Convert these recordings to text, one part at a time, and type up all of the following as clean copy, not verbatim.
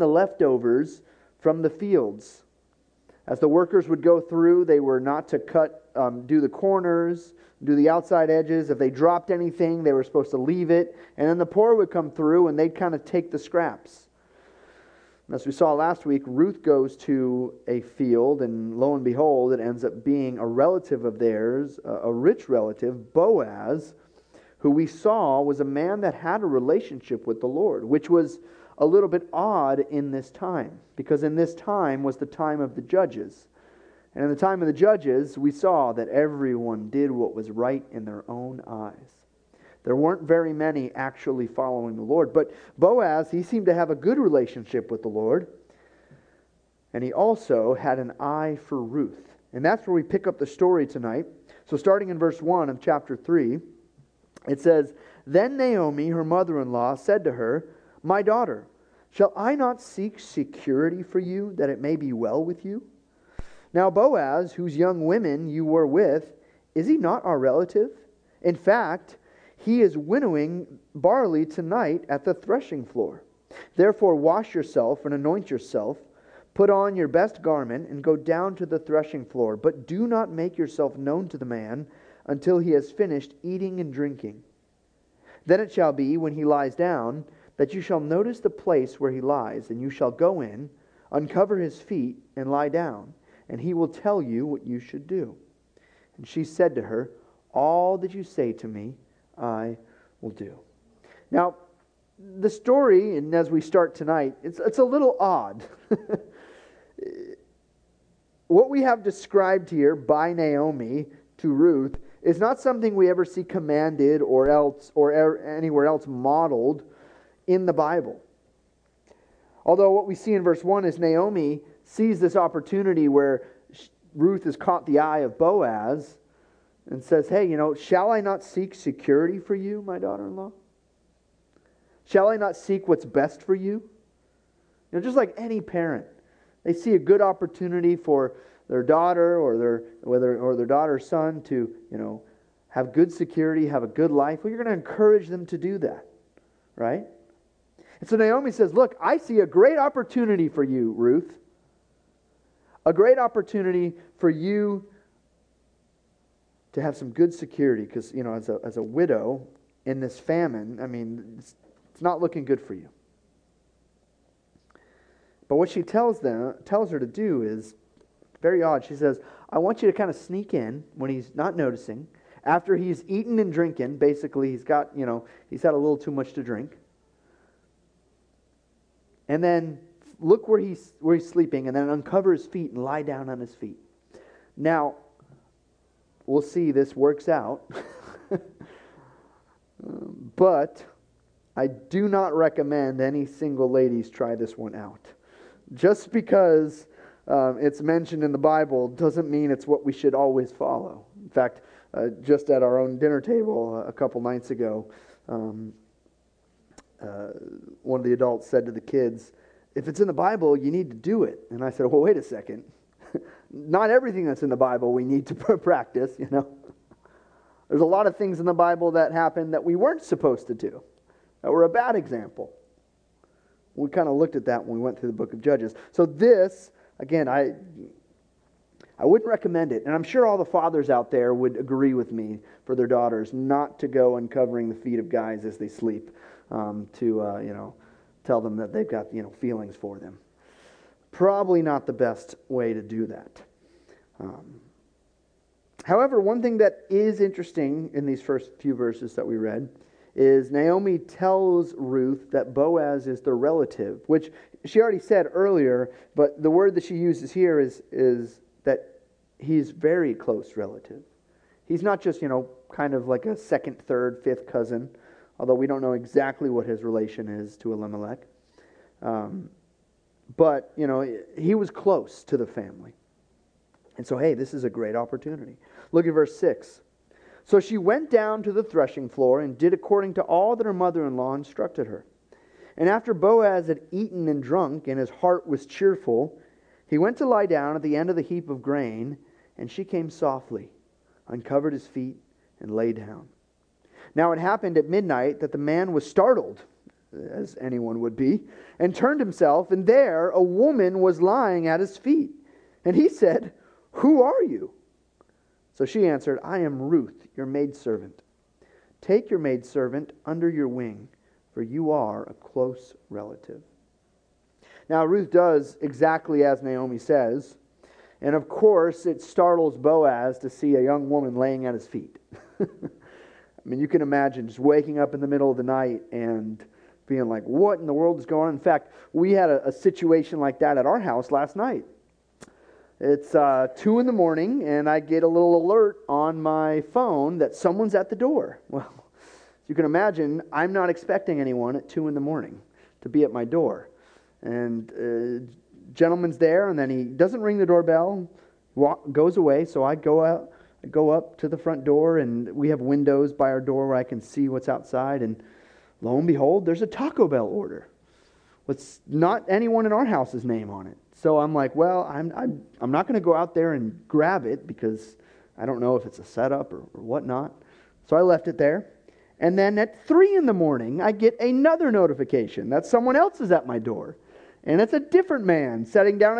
the leftovers from the fields. As the workers would go through, they were not to do the corners, do the outside edges. If they dropped anything, they were supposed to leave it. And then the poor would come through and they'd kind of take the scraps. As we saw last week, Ruth goes to a field, and lo and behold, it ends up being a relative of theirs, a rich relative, Boaz, who we saw was a man that had a relationship with the Lord, which was a little bit odd in this time, because in this time was the time of the judges. And in the time of the judges, we saw that everyone did what was right in their own eyes. There weren't very many actually following the Lord. But Boaz, he seemed to have a good relationship with the Lord. And he also had an eye for Ruth. And that's where we pick up the story tonight. So starting in verse 1 of chapter 3, it says, "Then Naomi, her mother-in-law, said to her, 'My daughter, shall I not seek security for you, that it may be well with you? Now Boaz, whose young women you were with, is he not our relative? In fact, he is winnowing barley tonight at the threshing floor. Therefore wash yourself and anoint yourself, put on your best garment, and go down to the threshing floor. But do not make yourself known to the man until he has finished eating and drinking. Then it shall be, when he lies down, that you shall notice the place where he lies, and you shall go in, uncover his feet, and lie down, and he will tell you what you should do.' And she said to her, 'All that you say to me, I will do.'" Now, the story, and as we start tonight, it's a little odd. What we have described here by Naomi to Ruth is not something we ever see commanded or anywhere else modeled in the Bible. Although what we see in verse 1 is Naomi sees this opportunity where Ruth has caught the eye of Boaz and says, "Hey, shall I not seek security for you, my daughter-in-law? Shall I not seek what's best for you?" Just like any parent, they see a good opportunity for their daughter or their daughter or son to, have good security, have a good life. Well, you're going to encourage them to do that, right? And so Naomi says, "Look, I see a great opportunity for you, Ruth. A great opportunity for you to have some good security, because, as a widow in this famine, it's not looking good for you." But what she tells her to do is very odd. She says, "I want you to kind of sneak in when he's not noticing, after he's eaten and drinking." Basically, he's had a little too much to drink. And then look where he's sleeping, and then uncover his feet and lie down on his feet. Now, we'll see this works out. But I do not recommend any single ladies try this one out. Just because it's mentioned in the Bible doesn't mean it's what we should always follow. In fact, just at our own dinner table a couple nights ago, one of the adults said to the kids, "If it's in the Bible, you need to do it." And I said, "Well, wait a second. Not everything that's in the Bible we need to practice, There's a lot of things in the Bible that happened that we weren't supposed to do, that were a bad example." We kind of looked at that when we went through the book of Judges. So this, again, I wouldn't recommend it. And I'm sure all the fathers out there would agree with me for their daughters not to go uncovering the feet of guys as they sleep, to tell them that they've got feelings for them. Probably not the best way to do that. However, one thing that is interesting in these first few verses that we read is Naomi tells Ruth that Boaz is the relative, which she already said earlier, but the word that she uses here is that he's very close relative. He's not just, kind of like a second, third, fifth cousin, although we don't know exactly what his relation is to Elimelech. But, he was close to the family. And so, hey, this is a great opportunity. Look at verse 6. "So she went down to the threshing floor and did according to all that her mother-in-law instructed her. And after Boaz had eaten and drunk, and his heart was cheerful, he went to lie down at the end of the heap of grain, and she came softly, uncovered his feet, and lay down. Now it happened at midnight that the man was startled as anyone would be, and turned himself, and there a woman was lying at his feet. And he said, "Who are you?" So she answered, "I am Ruth, your maidservant. Take your maidservant under your wing, for you are a close relative." Now Ruth does exactly as Naomi says, and of course it startles Boaz to see a young woman laying at his feet. I mean, you can imagine just waking up in the middle of the night and being like, what in the world is going on? In fact, we had a situation like that at our house last night. It's 2 in the morning, and I get a little alert on my phone that someone's at the door. Well, you can imagine, I'm not expecting anyone at 2 in the morning to be at my door. And gentleman's there, and then he doesn't ring the doorbell, goes away, so I go up to the front door, and we have windows by our door where I can see what's outside, and lo and behold, there's a Taco Bell order with not anyone in our house's name on it. So I'm like, well, I'm not going to go out there and grab it because I don't know if it's a setup or whatnot. So I left it there. And then at 3 in the morning, I get another notification that someone else is at my door. And it's a different man setting down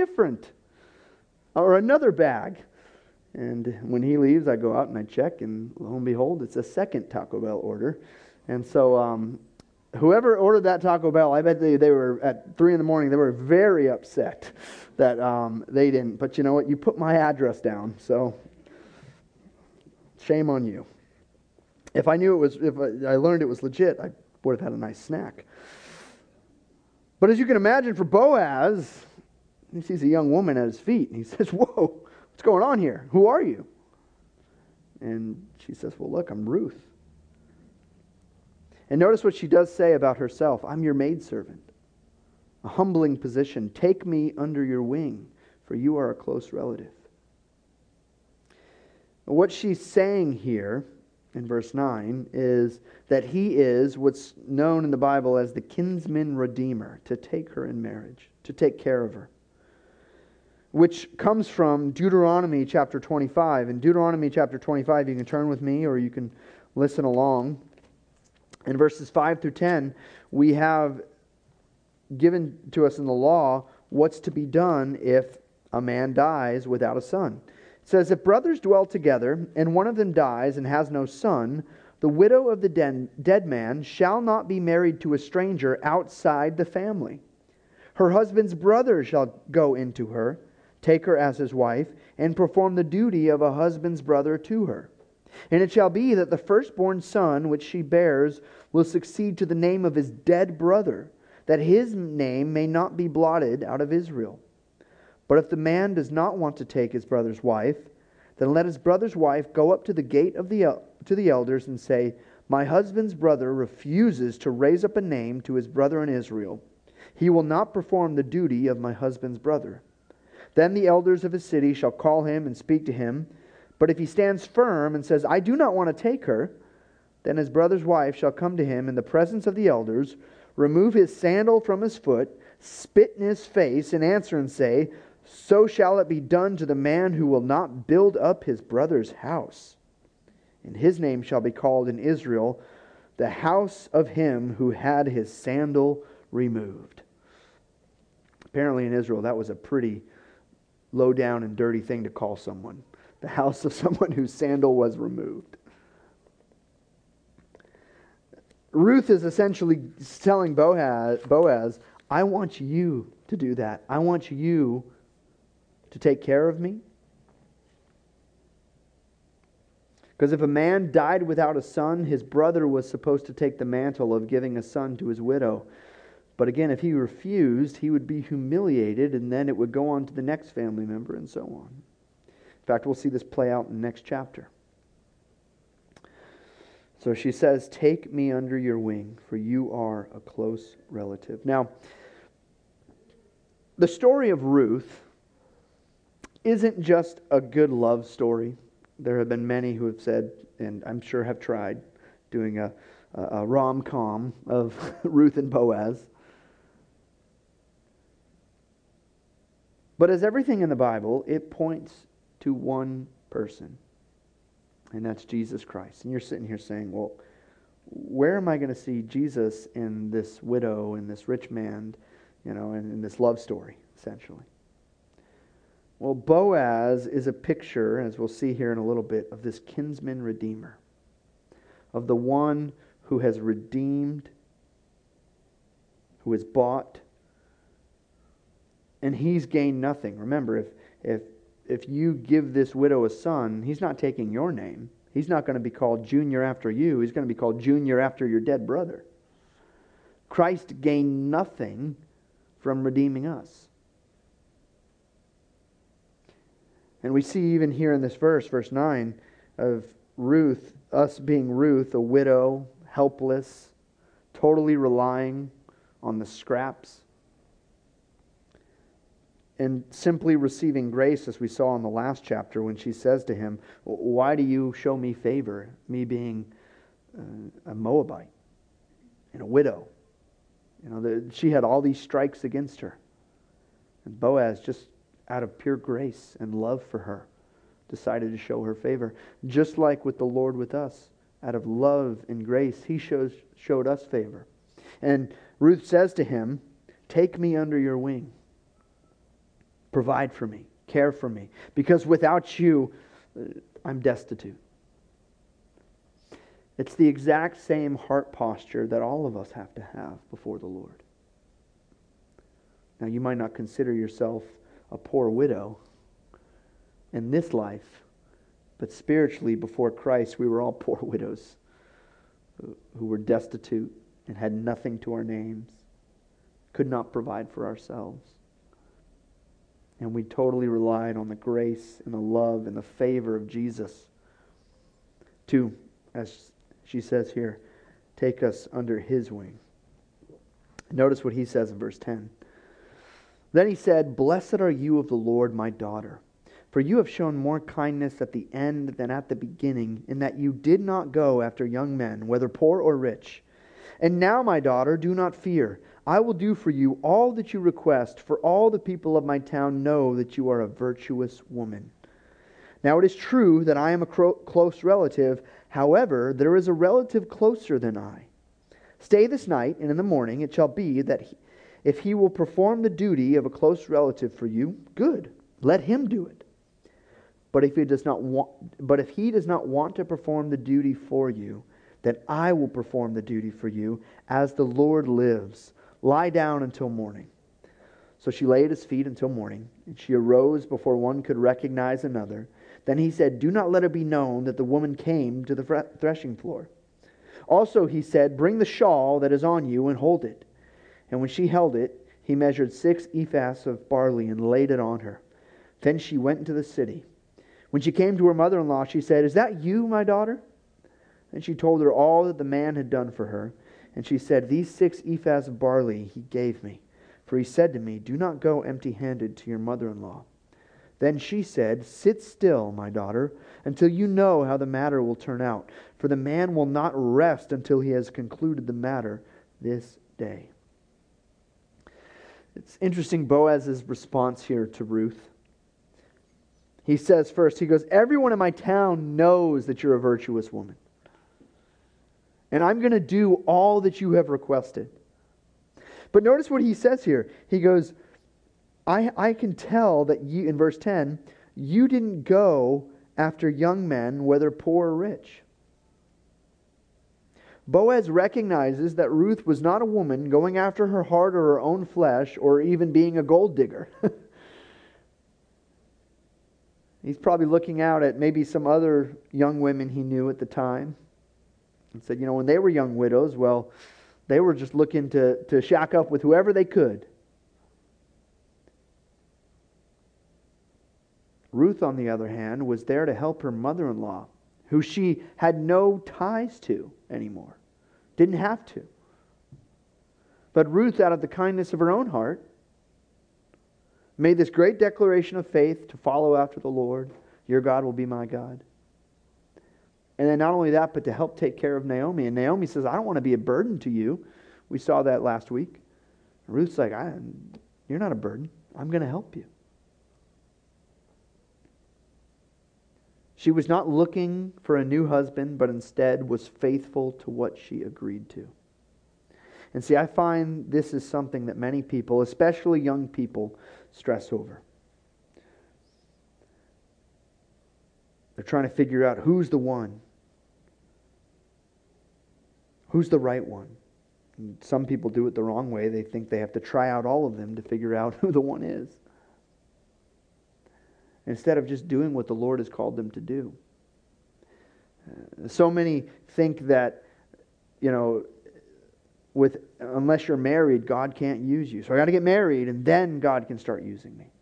another bag. And when he leaves, I go out and I check, and lo and behold, it's a second Taco Bell order. And so whoever ordered that Taco Bell, I bet they were at 3 in the morning, they were very upset that they didn't. But you know what? You put my address down, so shame on you. If I learned it was legit, I would have had a nice snack. But as you can imagine, for Boaz, he sees a young woman at his feet, and he says, "Whoa, what's going on here? Who are you?" And she says, "Well, look, I'm Ruth." And notice what she does say about herself. "I'm your maidservant." A humbling position. "Take me under your wing, for you are a close relative." What she's saying here in verse 9 is that he is what's known in the Bible as the kinsman redeemer, to take her in marriage, to take care of her. Which comes from Deuteronomy chapter 25. In Deuteronomy chapter 25, you can turn with me or you can listen along. In verses 5 through 10, we have given to us in the law what's to be done if a man dies without a son. It says, "If brothers dwell together, and one of them dies and has no son, the widow of the dead man shall not be married to a stranger outside the family. Her husband's brother shall go into her, take her as his wife, and perform the duty of a husband's brother to her. And it shall be that the firstborn son which she bears will succeed to the name of his dead brother, that his name may not be blotted out of Israel. But if the man does not want to take his brother's wife, then let his brother's wife go up to the gate to the elders and say, 'My husband's brother refuses to raise up a name to his brother in Israel. He will not perform the duty of my husband's brother.' Then the elders of his city shall call him and speak to him. But if he stands firm and says, 'I do not want to take her,' then his brother's wife shall come to him in the presence of the elders, remove his sandal from his foot, spit in his face, and answer and say, 'So shall it be done to the man who will not build up his brother's house. And his name shall be called in Israel, the house of him who had his sandal removed.'" Apparently in Israel, that was a pretty low down and dirty thing to call someone. The house of someone whose sandal was removed. Ruth is essentially telling Boaz, I want you to do that. I want you to take care of me. Because if a man died without a son, his brother was supposed to take the mantle of giving a son to his widow. But again, if he refused, he would be humiliated, and then it would go on to the next family member and so on. In fact, we'll see this play out in the next chapter. So she says, "Take me under your wing, for you are a close relative." Now, the story of Ruth isn't just a good love story. There have been many who have said, and I'm sure have tried, doing a rom-com of Ruth and Boaz. But as everything in the Bible, it points to one person, and that's Jesus Christ. And you're sitting here saying, well, where am I going to see Jesus in this widow, in this rich man, in this love story, essentially? Well, Boaz is a picture, as we'll see here in a little bit, of this kinsman redeemer, of the one who has redeemed, who has bought, and he's gained nothing. Remember, if you give this widow a son, he's not taking your name. He's not going to be called Junior after you. He's going to be called Junior after your dead brother. Christ gained nothing from redeeming us. And we see even here in this verse 9, of Ruth, us being Ruth, a widow, helpless, totally relying on the scraps, and simply receiving grace, as we saw in the last chapter when she says to him, why do you show me favor, me being a Moabite and a widow? She had all these strikes against her. And Boaz, just out of pure grace and love for her, decided to show her favor. Just like with the Lord with us, out of love and grace, He showed us favor. And Ruth says to him, take me under your wing. Provide for me, care for me, because without you, I'm destitute. It's the exact same heart posture that all of us have to have before the Lord. Now, you might not consider yourself a poor widow in this life, but spiritually before Christ, we were all poor widows who were destitute and had nothing to our names, could not provide for ourselves. And we totally relied on the grace and the love and the favor of Jesus to, as she says here, take us under His wing. Notice what he says in verse 10. Then he said, blessed are you of the Lord, my daughter, for you have shown more kindness at the end than at the beginning, in that you did not go after young men, whether poor or rich. And now, my daughter, do not fear. I will do for you all that you request, for all the people of my town know that you are a virtuous woman. Now it is true that I am a close relative. However, there is a relative closer than I. Stay this night, and in the morning it shall be that if he will perform the duty of a close relative for you, good, let him do it. But if he does not want to perform the duty for you, then I will perform the duty for you, as the Lord lives. Lie down until morning. So she lay at his feet until morning, and she arose before one could recognize another. Then he said, do not let it be known that the woman came to the threshing floor. Also he said, bring the shawl that is on you and hold it. And when she held it, he measured 6 ephahs of barley and laid it on her. Then she went into the city. When she came to her mother-in-law, she said, is that you, my daughter? And she told her all that the man had done for her. And she said, these 6 ephahs of barley he gave me. For he said to me, do not go empty-handed to your mother-in-law. Then she said, sit still, my daughter, until you know how the matter will turn out. For the man will not rest until he has concluded the matter this day. It's interesting, Boaz's response here to Ruth. He says first, he goes, everyone in my town knows that you're a virtuous woman. And I'm going to do all that you have requested. But notice what he says here. He goes, I can tell that you, in verse 10, you didn't go after young men, whether poor or rich. Boaz recognizes that Ruth was not a woman going after her heart or her own flesh, or even being a gold digger. He's probably looking out at maybe some other young women he knew at the time and said, when they were young widows, well, they were just looking to shack up with whoever they could. Ruth, on the other hand, was there to help her mother-in-law, who she had no ties to anymore. Didn't have to. But Ruth, out of the kindness of her own heart, made this great declaration of faith to follow after the Lord. Your God will be my God. And then not only that, but to help take care of Naomi. And Naomi says, I don't want to be a burden to you. We saw that last week. And Ruth's like, you're not a burden. I'm going to help you. She was not looking for a new husband, but instead was faithful to what she agreed to. And see, I find this is something that many people, especially young people, stress over. They're trying to figure out who's the one. Who's the right one? And some people do it the wrong way. They think they have to try out all of them to figure out who the one is, instead of just doing what the Lord has called them to do. So many think that, unless you're married, God can't use you. So I got to get married, and then God can start using me.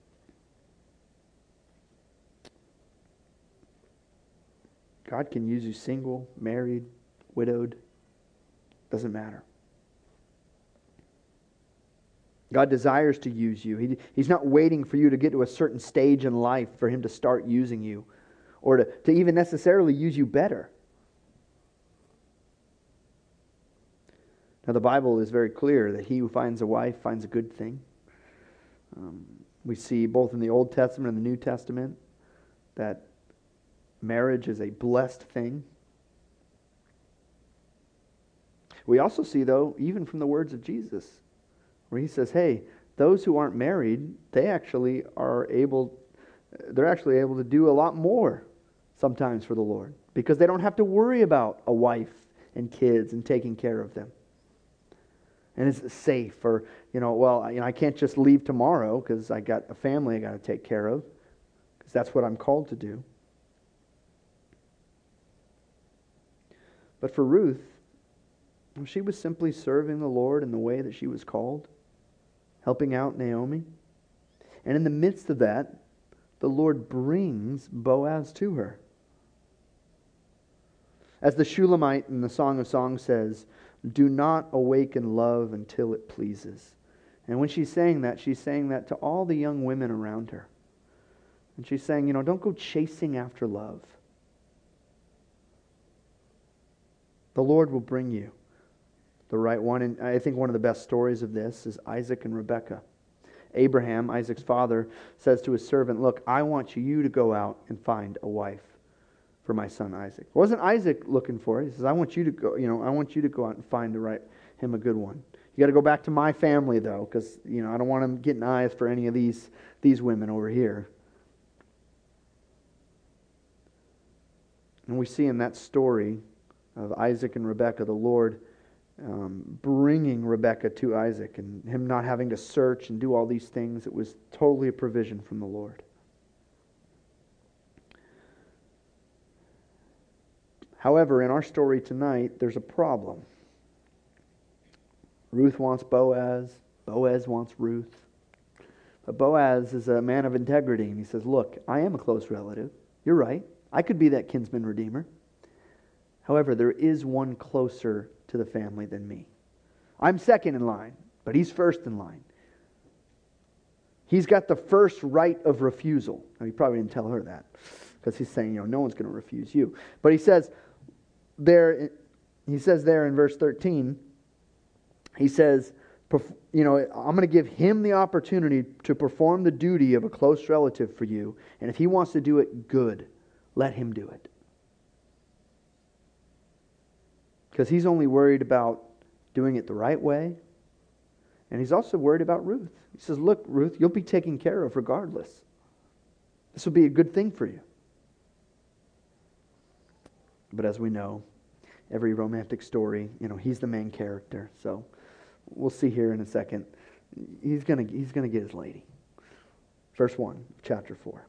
God can use you single, married, widowed. Doesn't matter. God desires to use you. He's not waiting for you to get to a certain stage in life for Him to start using you, or to even necessarily use you better. Now the Bible is very clear that he who finds a wife finds a good thing. We see both in the Old Testament and the New Testament that marriage is a blessed thing. We also see, though, even from the words of Jesus, where He says, hey, those who aren't married, they're actually able to do a lot more sometimes for the Lord, because they don't have to worry about a wife and kids and taking care of them. And is it safe? Or, I can't just leave tomorrow because I got a family I got to take care of, because that's what I'm called to do. But for Ruth, she was simply serving the Lord in the way that she was called, helping out Naomi. And in the midst of that, the Lord brings Boaz to her. As the Shulamite in the Song of Songs says, do not awaken love until it pleases. And when she's saying that to all the young women around her. And she's saying, don't go chasing after love. The Lord will bring you the right one. And I think one of the best stories of this is Isaac and Rebekah. Abraham, Isaac's father, says to his servant, look, I want you to go out and find a wife for my son Isaac. It wasn't Isaac looking for it. He says, I want you to go, I want you to go out and find him a good one. You got to go back to my family though, because I don't want him getting eyes for any of these women over here. And we see in that story of Isaac and Rebekah, the Lord bringing Rebekah to Isaac, and him not having to search and do all these things. It was totally a provision from the Lord. However, in our story tonight, there's a problem. Ruth wants Boaz. Boaz wants Ruth. But Boaz is a man of integrity, and he says, look, I am a close relative. You're right. I could be that kinsman redeemer. However, there is one closer to the family than me. I'm second in line, but he's first in line. He's got the first right of refusal. Now, he probably didn't tell her that, because he's saying, no one's going to refuse you. But he says there in verse 13, he says, I'm going to give him the opportunity to perform the duty of a close relative for you. And if he wants to do it, good. Let him do it. Because he's only worried about doing it the right way. And he's also worried about Ruth. He says, look, Ruth, you'll be taken care of regardless. This will be a good thing for you. But as we know, every romantic story, he's the main character. So we'll see here in a second. He's gonna get his lady. Verse 1, chapter 4.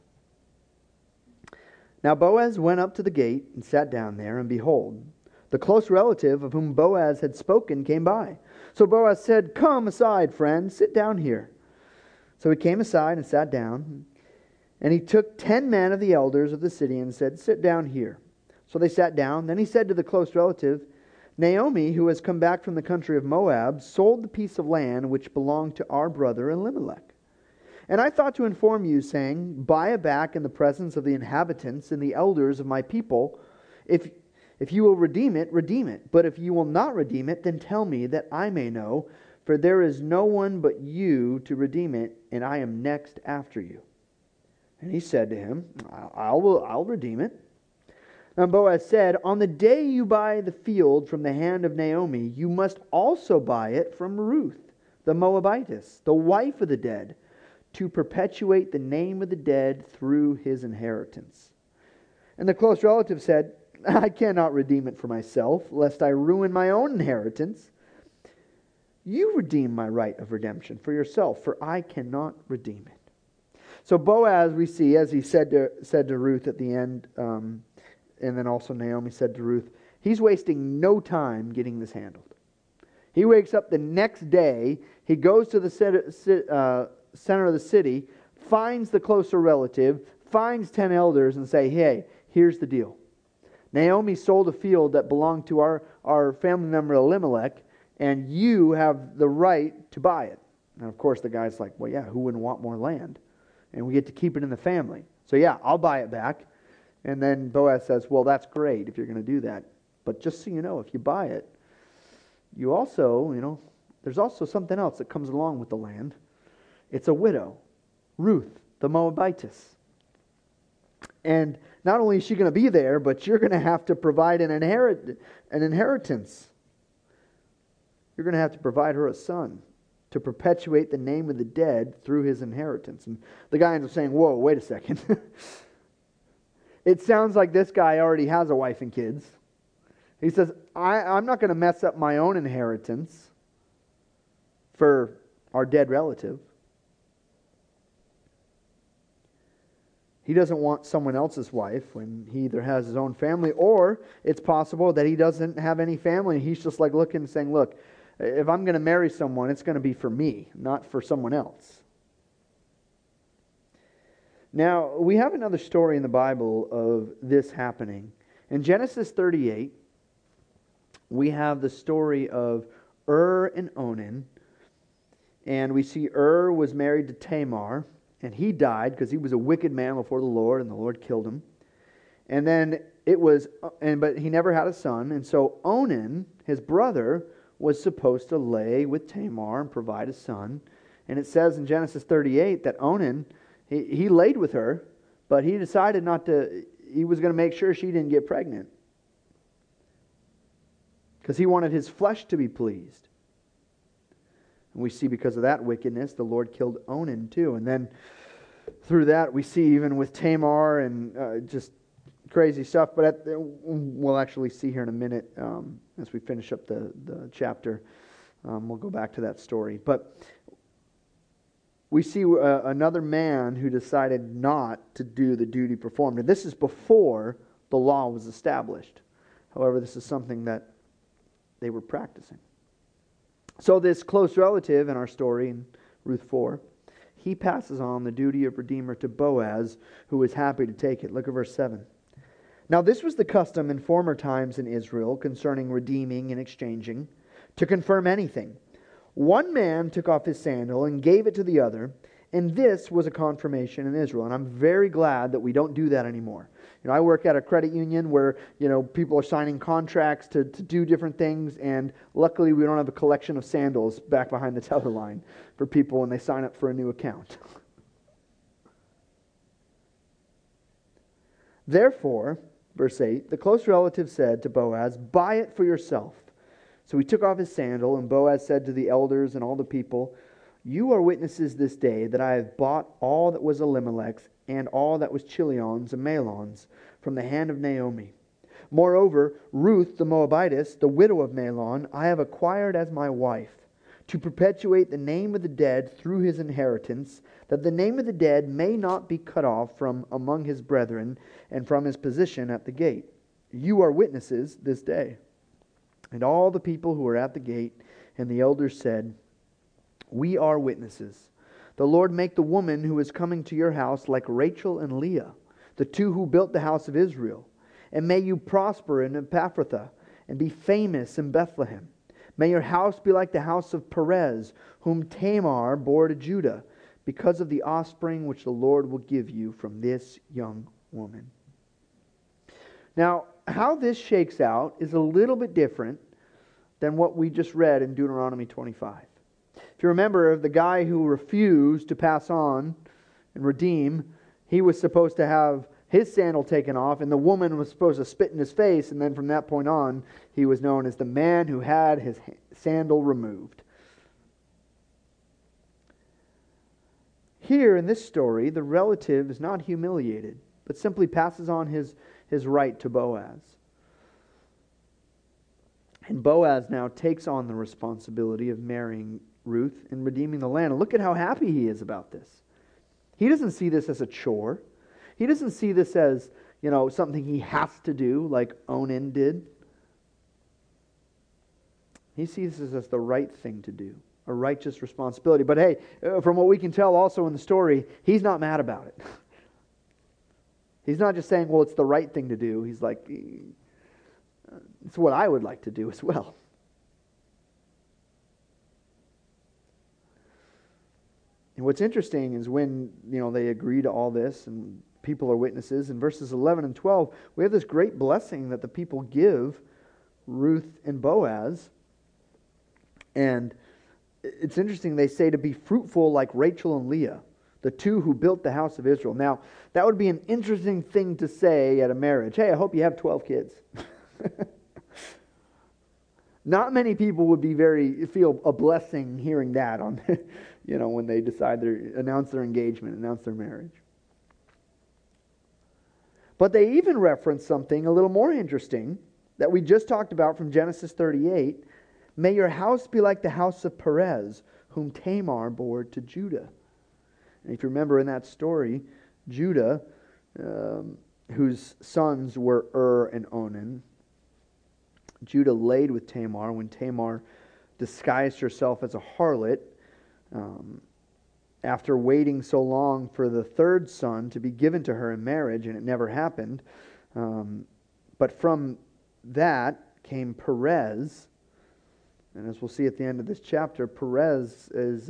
Now Boaz went up to the gate and sat down there, and behold, the close relative of whom Boaz had spoken came by. So Boaz said, come aside, friend, sit down here. So he came aside and sat down, and he took 10 men of the elders of the city and said, sit down here. So they sat down. Then he said to the close relative, Naomi, who has come back from the country of Moab, sold the piece of land which belonged to our brother Elimelech. And I thought to inform you, saying, buy it back in the presence of the inhabitants and the elders of my people. If you will redeem it, redeem it. But if you will not redeem it, then tell me, that I may know. For there is no one but you to redeem it, and I am next after you. And he said to him, I'll redeem it. And Boaz said, "On the day you buy the field from the hand of Naomi, you must also buy it from Ruth, the Moabitess, the wife of the dead, to perpetuate the name of the dead through his inheritance." And the close relative said, "I cannot redeem it for myself, lest I ruin my own inheritance. You redeem my right of redemption for yourself, for I cannot redeem it." So Boaz, we see, as he said to Ruth at the end, and then also Naomi said to Ruth, he's wasting no time getting this handled. He wakes up the next day, he goes to the center of the city, finds the closer relative, finds 10 elders and say, "Hey, here's the deal. Naomi sold a field that belonged to our family member Elimelech, and you have the right to buy it." And of course the guy's like, "Well, yeah, who wouldn't want more land? And we get to keep it in the family. So yeah, I'll buy it back." And then Boaz says, "Well, that's great if you're going to do that. But just so you know, if you buy it, you also, there's also something else that comes along with the land. It's a widow, Ruth, the Moabitess. And not only is she going to be there, but you're going to have to provide an inheritance. You're going to have to provide her a son to perpetuate the name of the dead through his inheritance." And the guy ends up saying, "Whoa, wait a second." It sounds like this guy already has a wife and kids. He says, I'm not going to mess up my own inheritance for our dead relative. He doesn't want someone else's wife when he either has his own family, or it's possible that he doesn't have any family. He's just like looking and saying, "Look, if I'm going to marry someone, it's going to be for me, not for someone else." Now, we have another story in the Bible of this happening. In Genesis 38, we have the story of and Onan. And we see was married to Tamar, and he died because he was a wicked man before the Lord, and the Lord killed him. And then but he never had a son, and so Onan, his brother, was supposed to lay with Tamar and provide a son. And it says in Genesis 38 that Onan, he laid with her, but he decided he was going to make sure she didn't get pregnant, because he wanted his flesh to be pleased. And we see because of that wickedness, the Lord killed Onan too. And then through that, we see even with Tamar and just crazy stuff. But we'll actually see here in a minute as we finish up the chapter. We'll go back to that story. But we see another man who decided not to do the duty performed. And this is before the law was established. However, this is something that they were practicing. So this close relative in our story, in Ruth 4, he passes on the duty of redeemer to Boaz, who is happy to take it. Look at verse 7. "Now this was the custom in former times in Israel concerning redeeming and exchanging, to confirm anything. One man took off his sandal and gave it to the other, and this was a confirmation in Israel." And I'm very glad that we don't do that anymore. I work at a credit union where people are signing contracts to do different things, and luckily we don't have a collection of sandals back behind the teller line for people when they sign up for a new account. "Therefore," verse 8, "the close relative said to Boaz, 'Buy it for yourself.' So he took off his sandal, and Boaz said to the elders and all the people, 'You are witnesses this day that I have bought all that was Elimelech's and all that was Chilion's and Mahlon's from the hand of Naomi. Moreover, Ruth the Moabitess, the widow of Mahlon, I have acquired as my wife, to perpetuate the name of the dead through his inheritance, that the name of the dead may not be cut off from among his brethren and from his position at the gate. You are witnesses this day.' And all the people who were at the gate and the elders said, 'We are witnesses. The Lord make the woman who is coming to your house like Rachel and Leah, the two who built the house of Israel. And may you prosper in Ephrathah and be famous in Bethlehem. May your house be like the house of Perez, whom Tamar bore to Judah, because of the offspring which the Lord will give you from this young woman.'" Now, how this shakes out is a little bit different than what we just read in Deuteronomy 25. If you remember, the guy who refused to pass on and redeem, he was supposed to have his sandal taken off, and the woman was supposed to spit in his face, and then from that point on, he was known as the man who had his sandal removed. Here in this story, the relative is not humiliated, but simply passes on his right to Boaz. And Boaz now takes on the responsibility of marrying Ruth and redeeming the land. And look at how happy he is about this. He doesn't see this as a chore. He doesn't see this as, something he has to do like Onan did. He sees this as the right thing to do, a righteous responsibility. But hey, from what we can tell also in the story, he's not mad about it. He's not just saying, well, it's the right thing to do. He's like, it's what I would like to do as well. And what's interesting is when, they agree to all this and people are witnesses, in verses 11 and 12, we have this great blessing that the people give Ruth and Boaz. And it's interesting, they say to be fruitful like Rachel and Leah, the two who built the house of Israel. Now, that would be an interesting thing to say at a marriage. Hey, I hope you have 12 kids. Not many people would feel a blessing hearing that on, when they announce their engagement, announce their marriage. But they even reference something a little more interesting that we just talked about from Genesis 38. May your house be like the house of Perez, whom Tamar bore to Judah. And if you remember in that story, Judah, whose sons were and Onan, Judah laid with Tamar when Tamar disguised herself as a harlot after waiting so long for the third son to be given to her in marriage, and it never happened. But from that came Perez, and as we'll see at the end of this chapter, Perez is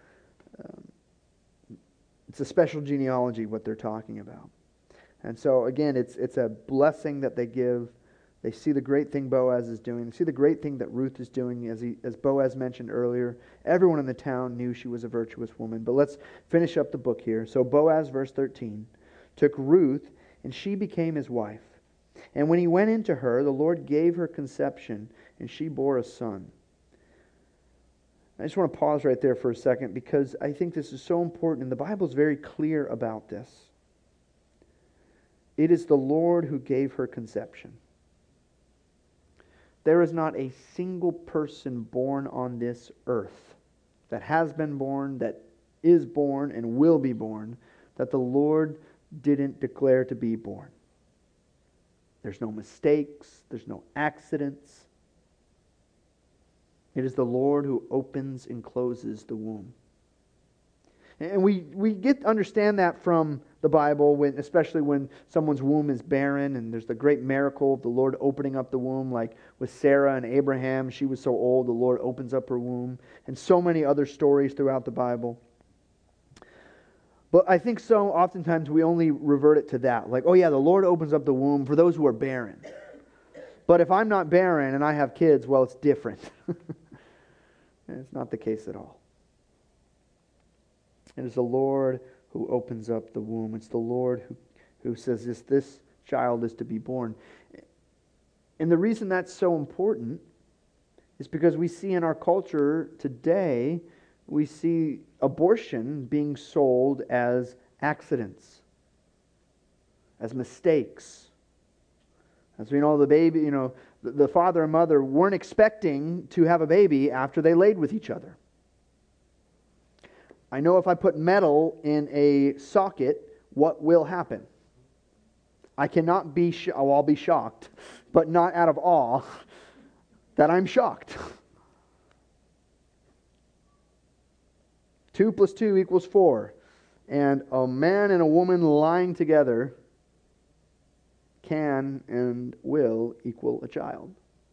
it's a special genealogy what they're talking about. And so again, it's a blessing that they give. They see the great thing Boaz is doing. They see the great thing that Ruth is doing. As Boaz mentioned earlier, everyone in the town knew she was a virtuous woman. But let's finish up the book here. So Boaz, verse 13, took Ruth, and she became his wife. And when he went into her, the Lord gave her conception, and she bore a son. I just want to pause right there for a second because I think this is so important, and the Bible is very clear about this. It is the Lord who gave her conception. There is not a single person born on this earth that has been born, that is born, and will be born, that the Lord didn't declare to be born. There's no mistakes. There's no accidents. It is the Lord who opens and closes the womb. And we understand that from the Bible, especially when someone's womb is barren, and there's the great miracle of the Lord opening up the womb, like with Sarah and Abraham. She was so old, the Lord opens up her womb, and so many other stories throughout the Bible. But I think so oftentimes we only revert it to that. Like, oh yeah, the Lord opens up the womb for those who are barren. But if I'm not barren and I have kids, well, it's different. And it's not the case at all. It is the Lord who opens up the womb. It's the Lord who says this child is to be born. And the reason that's so important is because we see in our culture today, we see abortion being sold as accidents, as mistakes. As we know, the baby, the father and mother weren't expecting to have a baby after they laid with each other. I know if I put metal in a socket, what will happen? I cannot be, I'll be shocked, but not out of awe that I'm shocked. 2 + 2 = 4. And a man and a woman lying together can and will equal a child.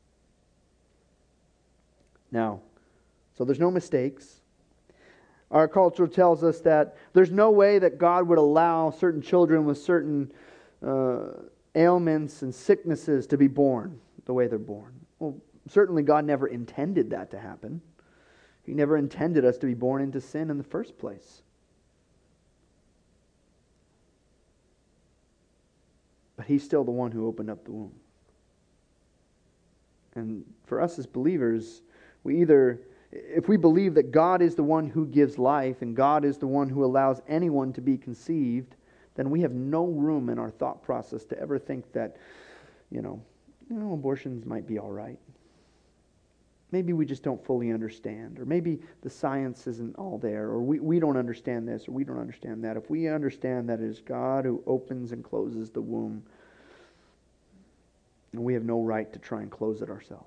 Now, so there's no mistakes. Our culture tells us that there's no way that God would allow certain children with certain ailments and sicknesses to be born the way they're born. Well, certainly God never intended that to happen. He never intended us to be born into sin in the first place. But He's still the one who opened up the womb. And for us as believers, if we believe that God is the one who gives life and God is the one who allows anyone to be conceived, then we have no room in our thought process to ever think that, abortions might be all right. Maybe we just don't fully understand, or maybe the science isn't all there, or we don't understand this, or we don't understand that. If we understand that it is God who opens and closes the womb, and we have no right to try and close it ourselves.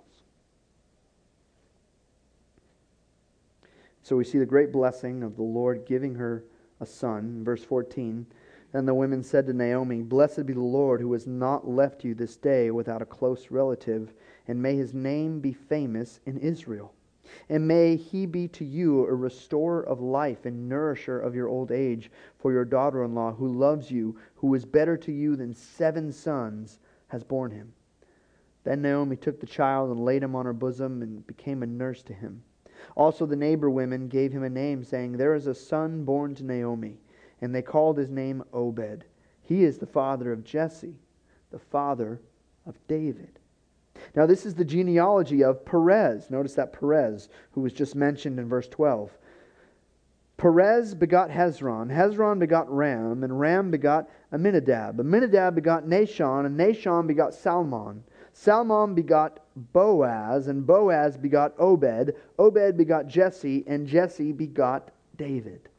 So we see the great blessing of the Lord giving her a son. Verse 14, and the women said to Naomi, "Blessed be the Lord who has not left you this day without a close relative, and may His name be famous in Israel. And may He be to you a restorer of life and nourisher of your old age, for your daughter-in-law who loves you, who is better to you than 7 sons, has borne him." Then Naomi took the child and laid him on her bosom and became a nurse to him. Also the neighbor women gave him a name, saying, "There is a son born to Naomi." And they called his name Obed. He is the father of Jesse, the father of David. Now this is the genealogy of Perez. Notice that Perez, who was just mentioned in verse 12. Perez begot Hezron. Hezron begot Ram, and Ram begot Amminadab. Amminadab begot Nahshon, and Nahshon begot Salmon. Salmon begot Boaz, and Boaz begot Obed. Obed begot Jesse, and Jesse begot David.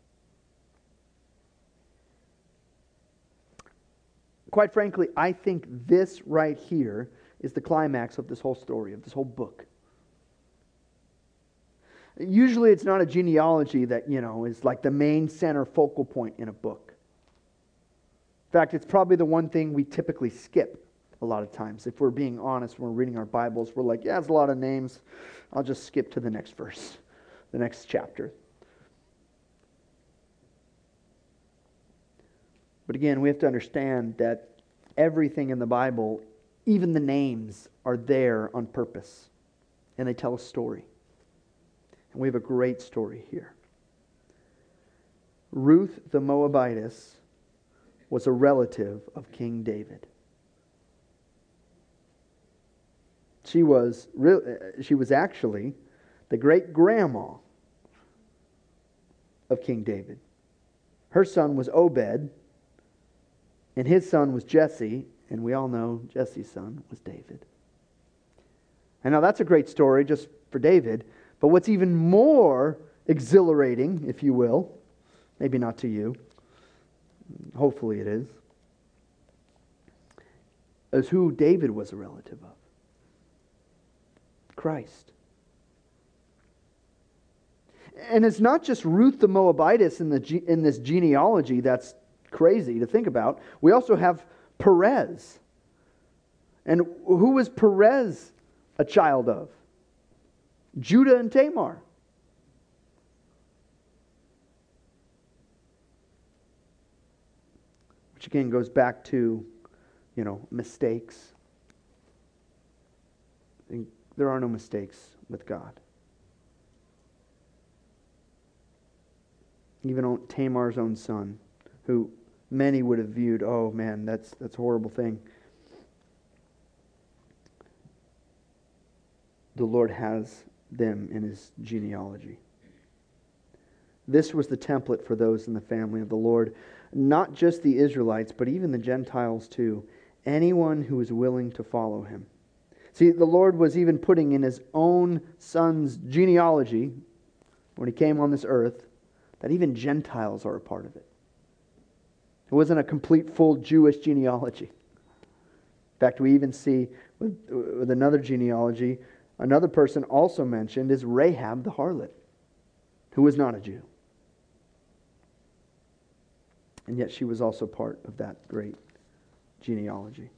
Quite frankly, I think this right here is the climax of this whole story, of this whole book. Usually it's not a genealogy that, is like the main center focal point in a book. In fact, it's probably the one thing we typically skip a lot of times. If we're being honest, when we're reading our Bibles, we're like, yeah, it's a lot of names. I'll just skip to the next verse, the next chapter. But again, we have to understand that everything in the Bible, even the names, are there on purpose. And they tell a story. And we have a great story here. Ruth the Moabitess was a relative of King David. She was actually the great-grandma of King David. Her son was Obed, and his son was Jesse, and we all know Jesse's son was David. And now that's a great story just for David, but what's even more exhilarating, if you will, maybe not to you, hopefully it is who David was a relative of. Christ. And it's not just Ruth the Moabitess in this genealogy that's crazy to think about. We also have Perez. And who was Perez a child of? Judah and Tamar. Which again goes back to, mistakes. There are no mistakes with God. Even Tamar's own son, who many would have viewed, oh man, that's a horrible thing. The Lord has them in His genealogy. This was the template for those in the family of the Lord. Not just the Israelites, but even the Gentiles too. Anyone who is willing to follow Him. See, the Lord was even putting in His own Son's genealogy, when He came on this earth, that even Gentiles are a part of it. It wasn't a complete, full Jewish genealogy. In fact, we even see with another genealogy, another person also mentioned is Rahab the harlot, who was not a Jew. And yet she was also part of that great genealogy.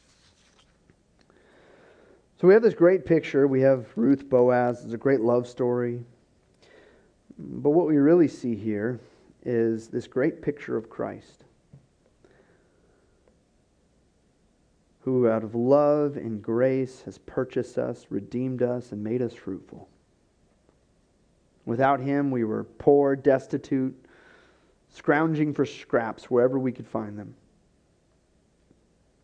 So we have this great picture. We have Ruth, Boaz. It's a great love story. But what we really see here is this great picture of Christ, who out of love and grace has purchased us, redeemed us, and made us fruitful. Without Him, we were poor, destitute, scrounging for scraps wherever we could find them.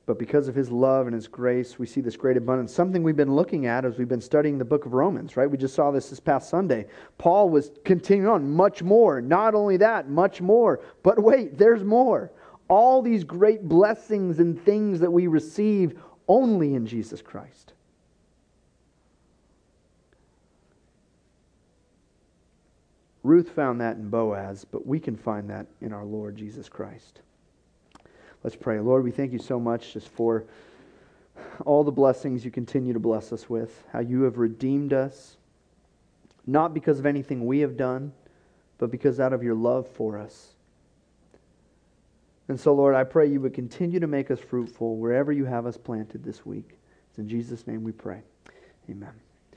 But because of His love and His grace, we see this great abundance. Something we've been looking at as we've been studying the book of Romans, right? We just saw this past Sunday. Paul was continuing on, much more. Not only that, much more. But wait, there's more. All these great blessings and things that we receive only in Jesus Christ. Ruth found that in Boaz, but we can find that in our Lord Jesus Christ. Let's pray. Lord, we thank you so much just for all the blessings you continue to bless us with, how you have redeemed us, not because of anything we have done, but because out of your love for us. And so, Lord, I pray you would continue to make us fruitful wherever you have us planted this week. It's in Jesus' name we pray. Amen.